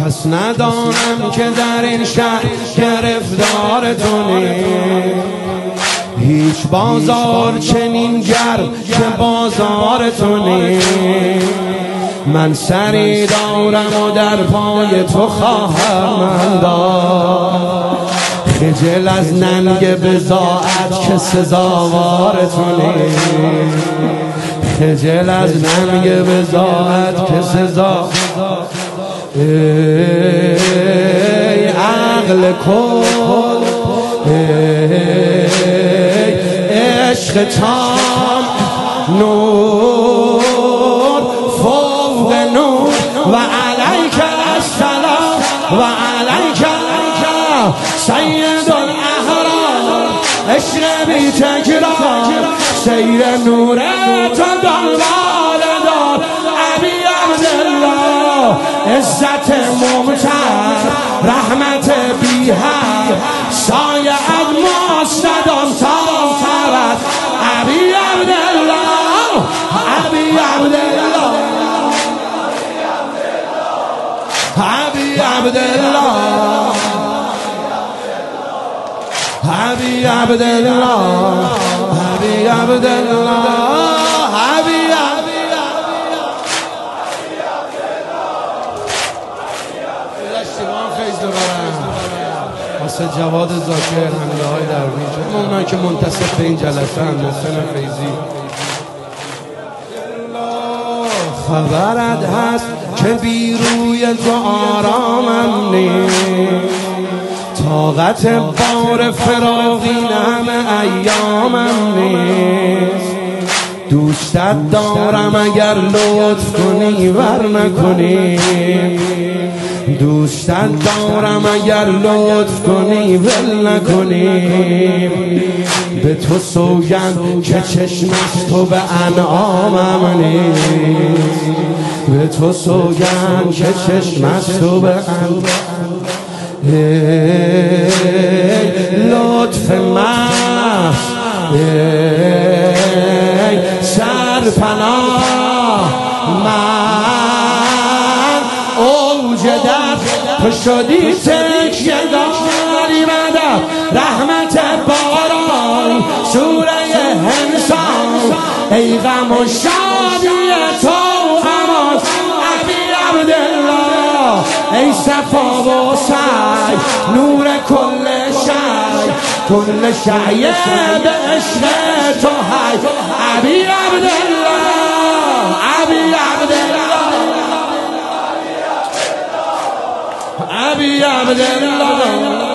پس ندانم که در این شهر گرفتار تو نیست. هیچ بازار چنین گرم که بازار تو نیست. من سری دارم و در پای تو خواهم داد، خجل از ننگ بضاعت که سزاوار تو نیست. خجل از ننگ بضاعت که سزا. ای عقل کن، ای عشق تام، نور فوق نور و علیک السلام و علیک سید الاحرار. عشق بی تکرار، سیر نور تو دنبال دار. ابی عبدالله عزت ممتد، رحمت بی حد، سایه از مستدام تا فرد. ابی عبدالله، ابی عبدالله، ابی عبدالله، ابی عبدالله، ابی عبدالله، ابی واسه جواد ذاکر، حمله های درویش، اونایی که منتسب به این جلسه هم، محسن فیضی. خبرت هست که بی روی تو آرامم نیست، طاقت بار فراقی همه ایامم نیست. دوستت دارم اگر لطف کنی ور نکنی، دوستت دارم اگر لطف کنی ول نکنی. به تو سوگند که چشم از تو به انعامم نیست، به تو سوگند که چشم از تو به انعامم. لطف محض، سرپناه، من اوج درد تو شدی تکیه داری مدد. رحمت باران سوره انسان، ای غم و شادی تو امان. ابی عبدالله ای صفا و سعی، نور کل شی، کل شی به عشق تو حی. ابی عبدالله، ابی عبدالله، ابی عبدالله.